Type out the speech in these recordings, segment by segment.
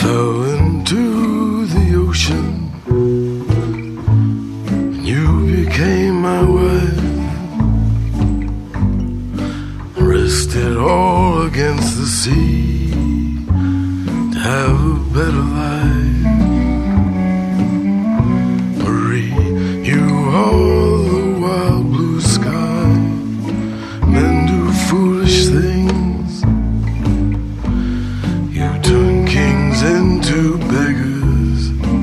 fell into the ocean, and you became my wife. Rested all against the sea to have a better life. Marie, you are the wild blue sky. Men do foolish things. You turn kings into beggars,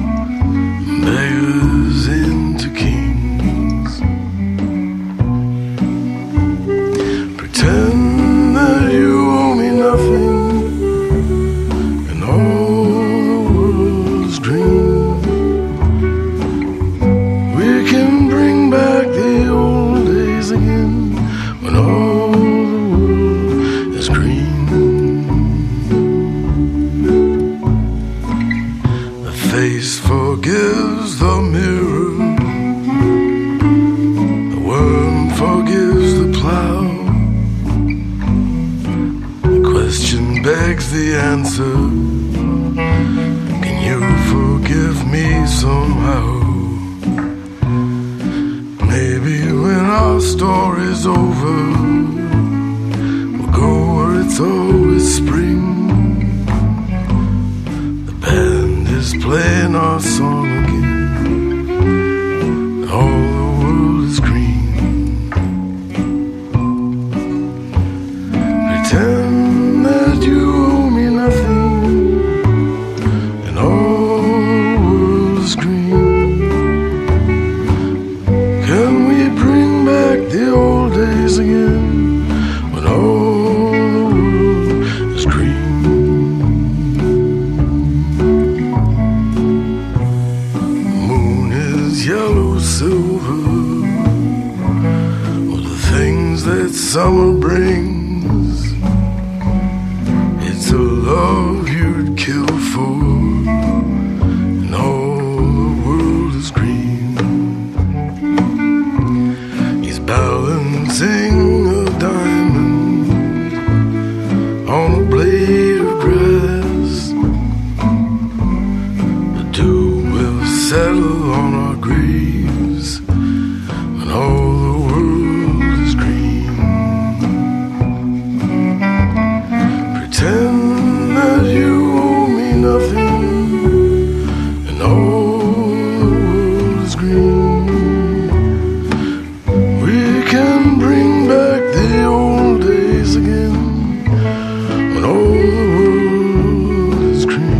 beggars into kings. Pretend that you owe me nothing, and all the world's dream. We can bring back the old days again, when all the world is green. The face forgives the mirror, the worm forgives the plow. The question begs the answer, can you forgive me somehow? Maybe when our story's over, we'll go where it's always spring. The band is playing our song again, and all the world is green. Pretend that you owe me nothing, and all the world is green. Can we bring back the old days again, when all the world is green? The moon is yellow silver, or the things that summer brings. It's a love you'd kill for, and all the world is green. He's balancing a diamond on a blade of grass. The dew will settle on our graves, and all the world is green. Pretend that you owe me nothing, and all the world is green. We can bring back the old days again, when all the world is green.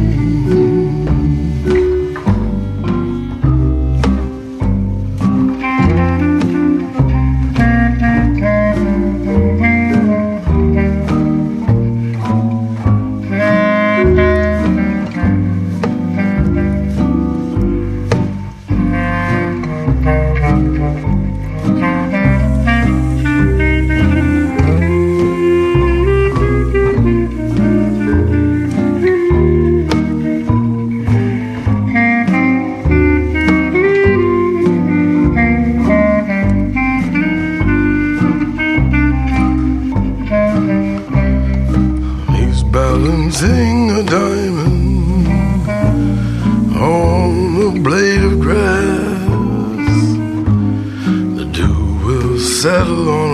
He's balancing a diamond on a blade of grass. The dew will settle on